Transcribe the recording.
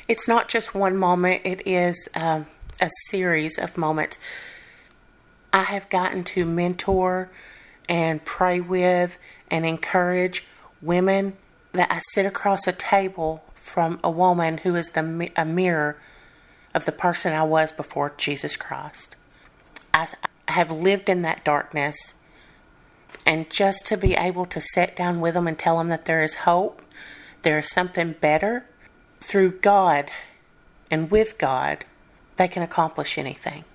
It's not just one moment, it is a series of moments. I have gotten to mentor and pray with and encourage women that I sit across a table from a woman who is a mirror of the person I was before Jesus Christ. I have lived in that darkness, and just to be able to sit down with them and tell them that there is hope, there is something better, through God and with God, they can accomplish anything.